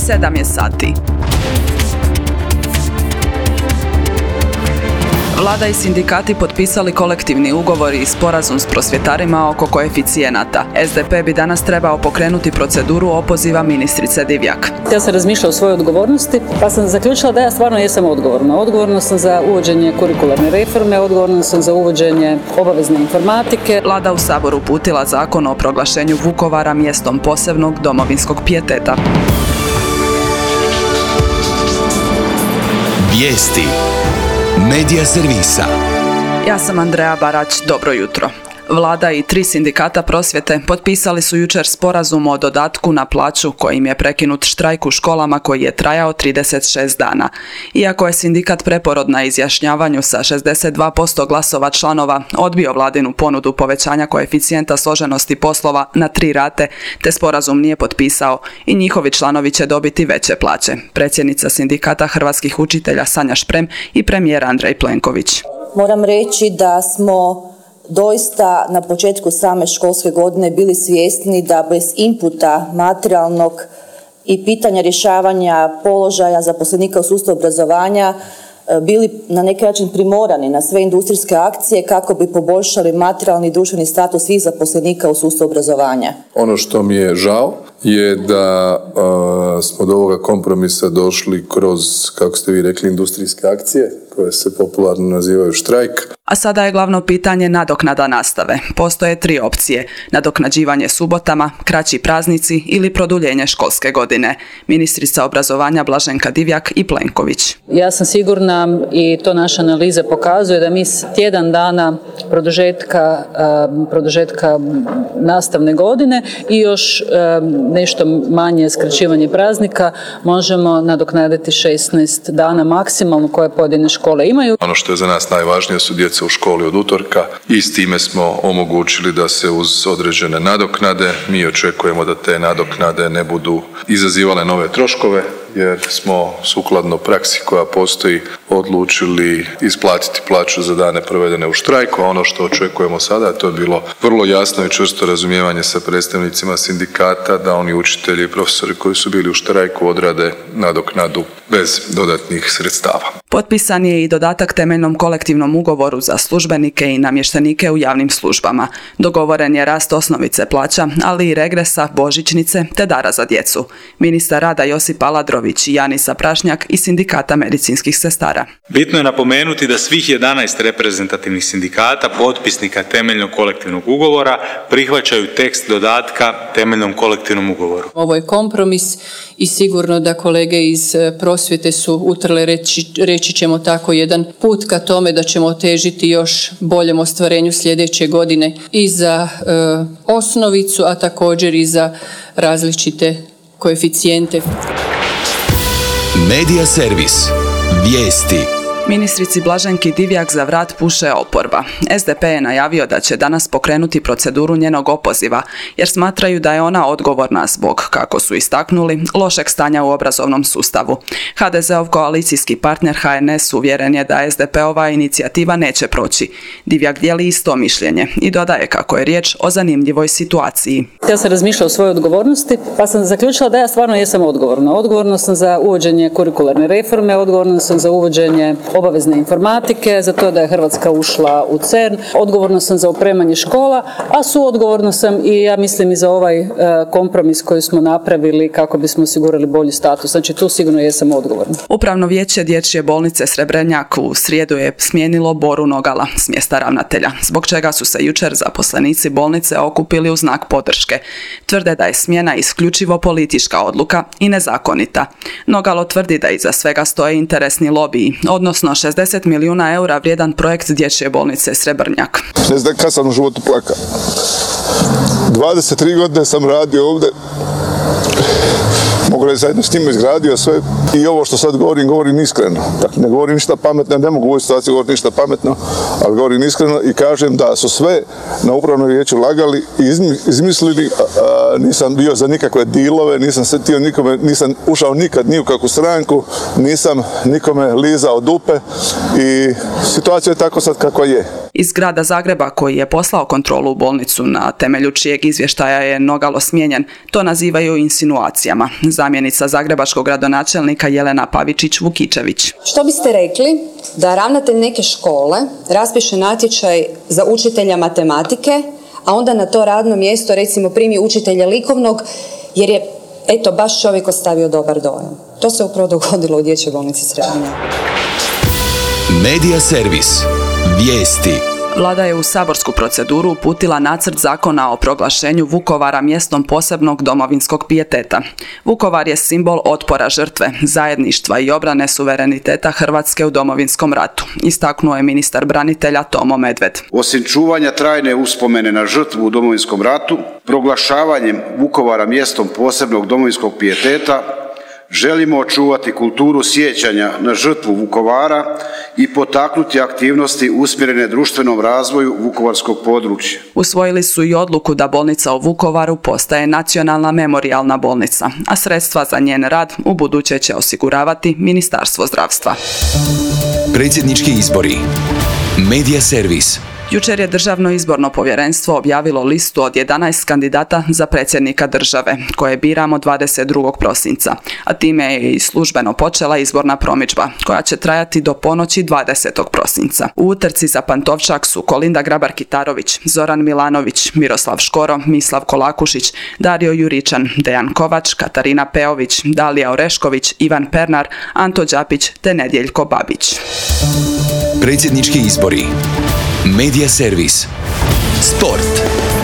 7 je sati. Vlada i sindikati potpisali kolektivni ugovor i sporazum s prosvjetarima oko koeficijenata. SDP bi danas trebao pokrenuti proceduru opoziva ministrice Divjak. Ja sam razmišljala o svojoj odgovornosti, pa sam zaključila da ja stvarno jesam odgovorna. Odgovorna sam za uvođenje kurikularne reforme, odgovorna sam za uvođenje obavezne informatike. Vlada u Saboru uputila zakon o proglašenju Vukovara mjestom posebnog domovinskog pijeteta. Vijesti Medija servisa. Ja sam Andreja Barać, dobro jutro. Vlada i 3 sindikata prosvjete potpisali su jučer sporazum o dodatku na plaću kojim je prekinut štrajk u školama koji je trajao 36 dana. Iako je sindikat Preporod na izjašnjavanju sa 62% glasova članova odbio vladinu ponudu povećanja koeficijenta složenosti poslova na 3 rate, te sporazum nije potpisao i njihovi članovi će dobiti veće plaće. Predsjednica sindikata hrvatskih učitelja Sanja Šprem i premijer Andrej Plenković. Moram reći da smo doista na početku same školske godine bili svjesni da bez inputa materijalnog i pitanja rješavanja položaja zaposlenika u sustavu obrazovanja bili na neki način primorani na sve industrijske akcije kako bi poboljšali materijalni i društveni status svih zaposlenika u sustavu obrazovanja. Ono što mi je žao je da smo do ovoga kompromisa došli kroz, kako ste vi rekli, industrijske akcije koje se popularno nazivaju štrajk. A sada je glavno pitanje nadoknada nastave. Postoje 3 opcije: nadoknađivanje subotama, kraći praznici ili produljenje školske godine. Ministrica obrazovanja Blaženka Divjak i Plenković. Ja sam sigurna i to naša analiza pokazuje da mi s tjedan dana produžetka nastavne godine i još nešto manje skraćivanje praznika možemo nadoknaditi 16 dana maksimalno koje pojedine škole imaju. Ono što je za nas najvažnije su djeca u školi od utorka i s time smo omogućili da se uz određene nadoknade, mi očekujemo da te nadoknade ne budu izazivale nove troškove, jer smo sukladno praksi koja postoji odlučili isplatiti plaću za dane provedene u štrajku, a ono što očekujemo sada, to je bilo vrlo jasno i čvrsto razumijevanje sa predstavnicima sindikata da oni učitelji i profesori koji su bili u štrajku odrade nadoknadu bez dodatnih sredstava. Potpisan je i dodatak temeljnom kolektivnom ugovoru za službenike i namještenike u javnim službama. Dogovoren je rast osnovice plaća, ali i regresa, božićnice te dara za djecu. Ministar rada Josip Aladrović i Janisa Prašnjak iz sindikata medicinskih sestara. Bitno je napomenuti da svih 11 reprezentativnih sindikata, potpisnika temeljnog kolektivnog ugovora, prihvaćaju tekst dodatka temeljnom kolektivnom ugovoru. Ovo je kompromis i sigurno da kolege iz prosvjete su utrle, reći ćemo tako, jedan put ka tome da ćemo težiti još boljem ostvarenju sljedeće godine i za osnovicu, a također i za različite koeficijente. Medija servis. Vijesti. Ministrici Blaženki Divjak za vrat puše oporba. SDP je najavio da će danas pokrenuti proceduru njenog opoziva, jer smatraju da je ona odgovorna zbog, kako su istaknuli, lošeg stanja u obrazovnom sustavu. HDZ-ov koalicijski partner HNS uvjeren je da SDP-ova inicijativa neće proći. Divjak dijeli isto mišljenje i dodaje kako je riječ o zanimljivoj situaciji. Ja sam razmišljala o svojoj odgovornosti, pa sam zaključila da ja stvarno jesam odgovorna. Odgovorna sam za uvođenje kurikularne reforme, odgovorna sam za uvođenje obavezne informatike, za to da je Hrvatska ušla u CERN, odgovorna sam za opremanje škola, a suodgovorna sam i ja mislim i za ovaj kompromis koji smo napravili kako bismo osigurali bolji status. Znači tu sigurno jesam odgovorna. Upravno vijeće Dječje bolnice Srebrnjak u srijedu je smijenilo Boru Nogala s mjesta ravnatelja, zbog čega su se jučer zaposlenici bolnice okupili u znak podrške. Tvrde da je smjena isključivo politička odluka i nezakonita. Nogalo tvrdi da iza svega stoje interesni lobiji, odnosno 60 milijuna eura vrijedan projekt Dječje bolnice Srebrnjak. Ne znam kad sam u životu plakao. 23 godine sam radio ovdje. Mogu reći, zajedno s njima izgradio sve i ovo što sad govorim iskreno. Dakle, ne govorim ništa pametno, ne mogu u ovoj situaciji govoriti ništa pametno, ali govorim iskreno i kažem da su sve na upravnom vijeću lagali i izmislili. Nisam bio za nikakve dilove, nisam se htio nikome, nisam ušao nikad ni u kakvu stranku, nisam nikome lizao dupe i situacija je tako sad kakva je. Iz grada Zagreba, koji je poslao kontrolu u bolnicu na temelju čijeg izvještaja je Nogalo smijenjen, to nazivaju insinuacijama. zamjenica zagrebačkog gradonačelnika Jelena Pavičić-Vukičević. Što biste rekli da ravnatelj neke škole raspiše natječaj za učitelja matematike, a onda na to radno mjesto recimo primi učitelja likovnog jer je baš čovjek ostavio dobar dojam. To se upravo dogodilo u Dječjoj bolnici Srednja. Medija servis. Vijesti. Vlada je u saborsku proceduru uputila nacrt zakona o proglašenju Vukovara mjestom posebnog domovinskog pijeteta. Vukovar je simbol otpora žrtve, zajedništva i obrane suvereniteta Hrvatske u Domovinskom ratu, istaknuo je ministar branitelja Tomo Medved. Osim čuvanja trajne uspomene na žrtvu u Domovinskom ratu, proglašavanjem Vukovara mjestom posebnog domovinskog pijeteta želimo očuvati kulturu sjećanja na žrtvu Vukovara i potaknuti aktivnosti usmjerene društvenom razvoju vukovarskog područja. Usvojili su i odluku da bolnica u Vukovaru postaje nacionalna memorijalna bolnica, a sredstva za njen rad ubuduće će osiguravati Ministarstvo zdravstva. Predsjednički izbori. Medija servis. Jučer je Državno izborno povjerenstvo objavilo listu od 11 kandidata za predsjednika države, koje biramo 22. prosinca, a time je i službeno počela izborna promidžba, koja će trajati do ponoći 20. prosinca. U utrci za Pantovčak su Kolinda Grabar-Kitarović, Zoran Milanović, Miroslav Škoro, Mislav Kolakušić, Dario Juričan, Dejan Kovač, Katarina Peović, Dalija Orešković, Ivan Pernar, Anto Đapić te Nedjeljko Babić. Predsjednički izbori. Medija servis. Sport.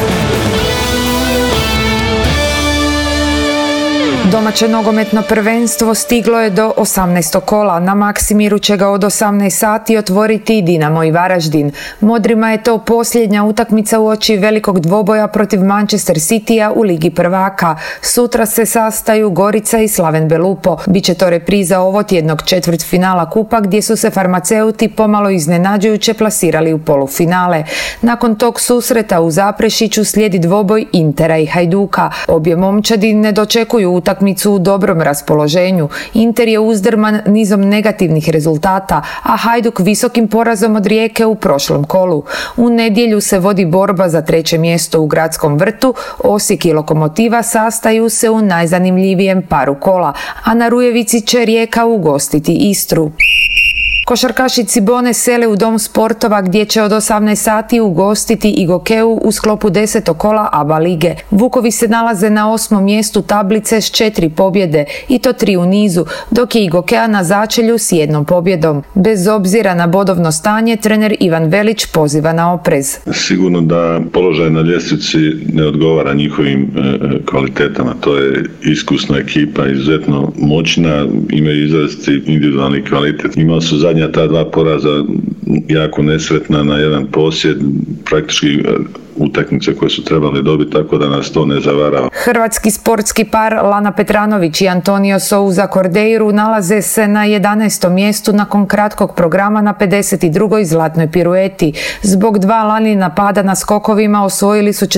Domaće nogometno prvenstvo stiglo je do 18. kola. Na Maksimiru će ga od 18 sati otvoriti Dinamo i Varaždin. Modrima je to posljednja utakmica uoči velikog dvoboja protiv Manchester Citya u Ligi prvaka. Sutra se sastaju Gorica i Slaven Belupo. Biće to repriza ovotjednog četvrtfinala kupa gdje su se farmaceuti pomalo iznenađujuće plasirali u polufinale. Nakon tog susreta u Zaprešiću slijedi dvoboj Intera i Hajduka. Obje momčadi ne dočekuju utakmicu u dobrom raspoloženju. Inter je uzdrman nizom negativnih rezultata, a Hajduk visokim porazom od Rijeke u prošlom kolu. U nedjelju se vodi borba za 3. mjesto u Gradskom vrtu. Osijek i Lokomotiva sastaju se u najzanimljivijem paru kola, a na Rujevici će Rijeka ugostiti Istru. Košarkaši Cibone sele u Dom sportova gdje će od 18 sati ugostiti i Gokeu u sklopu 10. kola ABA lige. Vukovi se nalaze na 8. mjestu tablice s 4 pobjede i to 3 u nizu, dok je i Gokea na začelju s 1 pobjedom. Bez obzira na bodovno stanje, trener Ivan Velić poziva na oprez. Sigurno da položaj na ljestvici ne odgovara njihovim kvalitetama. To je iskusna ekipa, izuzetno moćna, imaju izraziti individualni kvalitet. Imali su zadnja ta 2 poraza jako nesretna na jedan posjed, praktički utakmice koje su trebali dobiti, tako da nas to ne zavarava. Hrvatski sportski par Lana Petranović i Antonio Souza Cordeiro nalaze se na 11. mjestu nakon kratkog programa na 52. zlatnoj pirueti. Zbog 2 Lanina pada na skokovima osvojili su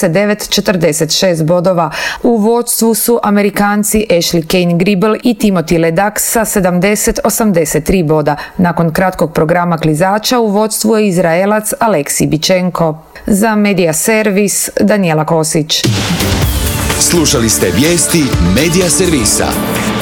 49-46 bodova. U vodstvu su Amerikanci Ashley Kane-Gribble i Timothy Ledak sa 70-83 boda. Nakon kratkog programa klizača u vodstvu je Izraelac Aleksij Bičenko. Za Medija servis Danijela Kosić. Slušali ste vijesti Medija servisa.